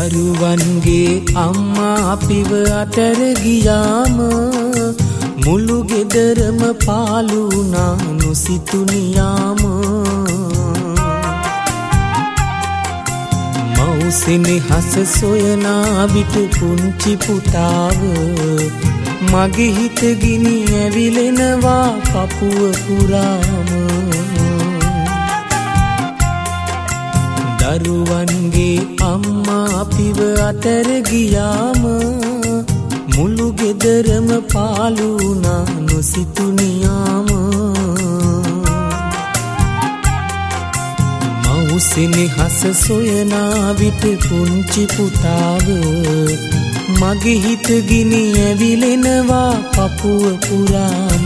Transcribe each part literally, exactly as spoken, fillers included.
දරුවන්ගේ අම්මා අපිව අතර ගියාම මුළු ගෙදරම පාළු වුණා නොසිතුනියාම මවුසිනේ හස සොයනා විට පුංචි පුතාව මගේ හිත ගිනි ඇවිලෙනවා පපුව පුරාම දරුවන්ගේ අම්මා අපිව අතර ගියාම මුළු ගෙදරම පාළු වුණා නොසිතුනියාම මවුසිනේ හස සොයනා විට පුංචි පුතාව මගේ හිත ගිනි ඇවිලෙනවා පපුව පුරාම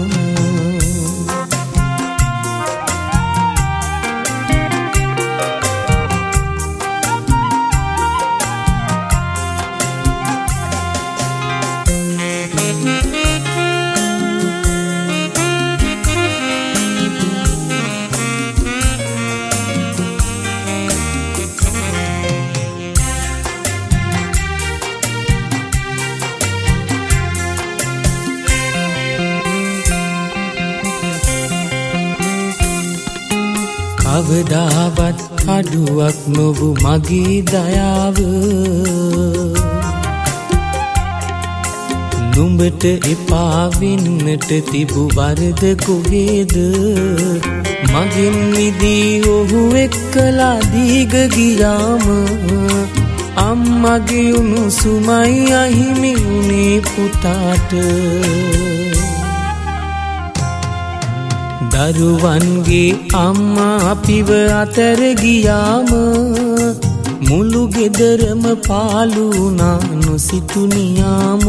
කවදාවත් අඩුවක් නොවු මගේ දයාව නුඹට එපා වෙන්නට තිබු වරද කොහෙද මගෙන් මිදී ඔහු එක්කලා දීග ගියාම අම්මගේ උණුසුමයි අහිමි වුණේ පුතාට දරුවන්ගේ අම්මා අපිව අතර ගියාම මුළු ගෙදරම පාළු වුණා නොසිතුනියාම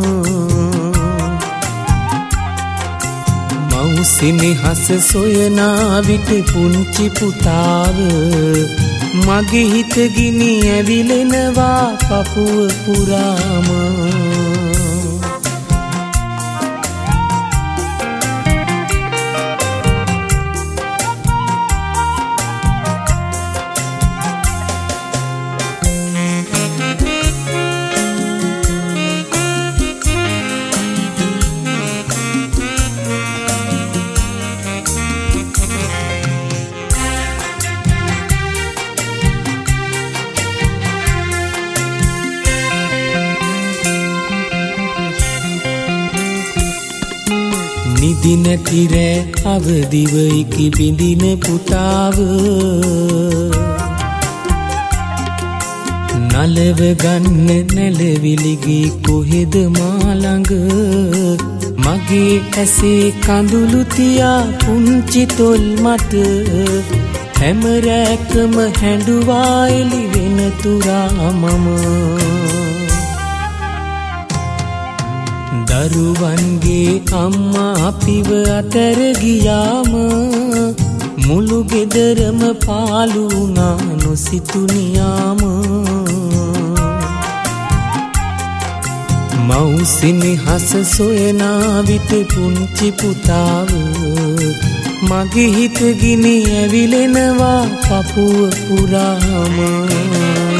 මවුසිනේ හස සොයනා විට පුංචි පුතාව මගේ හිත ගිනි ඇවිලෙනවා පපුව පුරාම නිදි නැති රෑ අවදිව ඉකි බිඳින පුතාව නලව ගන්න නැලවිලිගී කොහෙද මා ළඟ මගේ ඇසේ කඳුළු තියා පුංචි තොල් මත හැම රැකම හැඬුවා එළි වෙන තුරා මම දරුවන්ගේ අම්මා අපිව අතර ගියාම මුළු ගෙදරම පාළු වුණා නොසිතුනියාම මවුසිනේ හස සොයනා විට පුංචි පුතාව මගේ හිත ගිනි ඇවිලෙනවා පපුව පුරාම